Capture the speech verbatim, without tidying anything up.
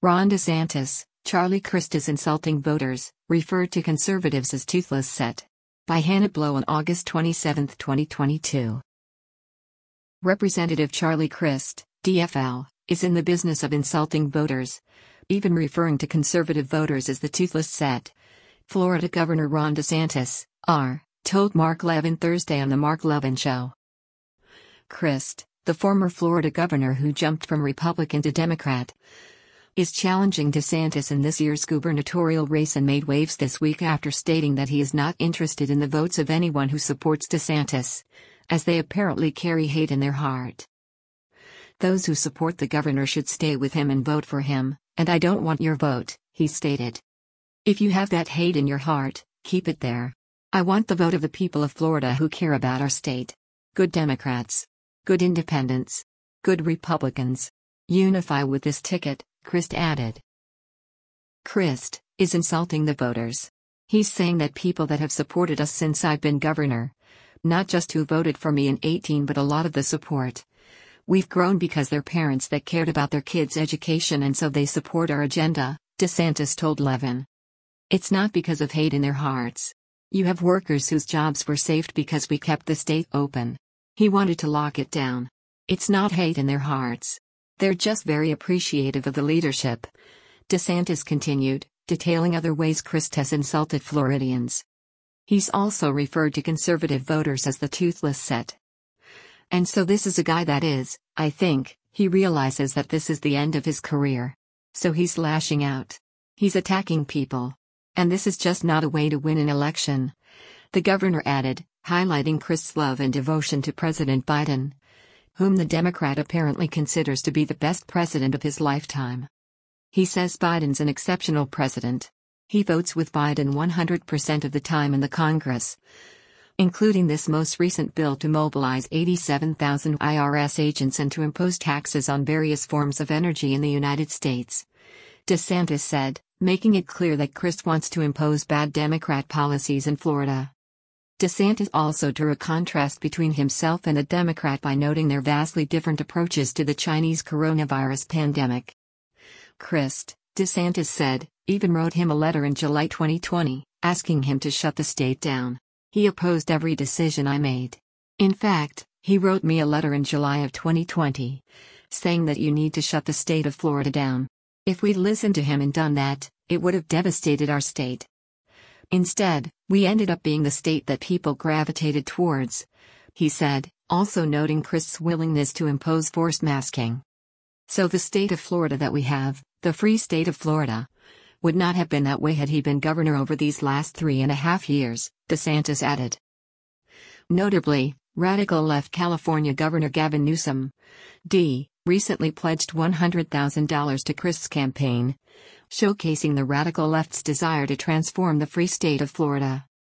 Ron DeSantis, Charlie Crist is insulting voters, referred to conservatives as toothless set. By Hannah Blow on August twenty-seventh, twenty twenty-two. Representative Charlie Crist, D F L, is in the business of insulting voters, even referring to conservative voters as the toothless set. Florida Governor Ron DeSantis, R, told Mark Levin Thursday on The Mark Levin Show. Crist, the former Florida governor who jumped from Republican to Democrat, is challenging DeSantis in this year's gubernatorial race and made waves this week after stating that he is not interested in the votes of anyone who supports DeSantis, as they apparently carry hate in their heart. Those who support the governor should stay with him and vote for him, and I don't want your vote, he stated. If you have that hate in your heart, keep it there. I want the vote of the people of Florida who care about our state. Good Democrats. Good independents. Good Republicans. Unify with this ticket, Crist added. Crist is insulting the voters. He's saying that people that have supported us since I've been governor, not just who voted for me in eighteen but a lot of the support. We've grown because they're parents that cared about their kids' education and so they support our agenda, DeSantis told Levin. It's not because of hate in their hearts. You have workers whose jobs were saved because we kept the state open. He wanted to lock it down. It's not hate in their hearts. They're just very appreciative of the leadership. DeSantis continued, detailing other ways Crist has insulted Floridians. He's also referred to conservative voters as the toothless set. And so this is a guy that is, I think, he realizes that this is the end of his career. So he's lashing out. He's attacking people. And this is just not a way to win an election. The governor added, highlighting Crist's love and devotion to President Biden, whom the Democrat apparently considers to be the best president of his lifetime. He says Biden's an exceptional president. He votes with Biden one hundred percent of the time in the Congress, including this most recent bill to mobilize eighty-seven thousand I R S agents and to impose taxes on various forms of energy in the United States. DeSantis said, making it clear that Crist wants to impose bad Democrat policies in Florida. DeSantis also drew a contrast between himself and a Democrat by noting their vastly different approaches to the Chinese coronavirus pandemic. Crist, DeSantis said, even wrote him a letter in July twenty twenty, asking him to shut the state down. He opposed every decision I made. In fact, he wrote me a letter in July of twenty twenty, saying that you need to shut the state of Florida down. If we'd listened to him and done that, it would have devastated our state. Instead, we ended up being the state that people gravitated towards, he said, also noting Crist's willingness to impose forced masking. So the state of Florida that we have, the free state of Florida, would not have been that way had he been governor over these last three and a half years, DeSantis added. Notably, radical left California Governor Gavin Newsom, D, recently pledged one hundred thousand dollars to Crist's campaign, showcasing the radical left's desire to transform the free state of Florida.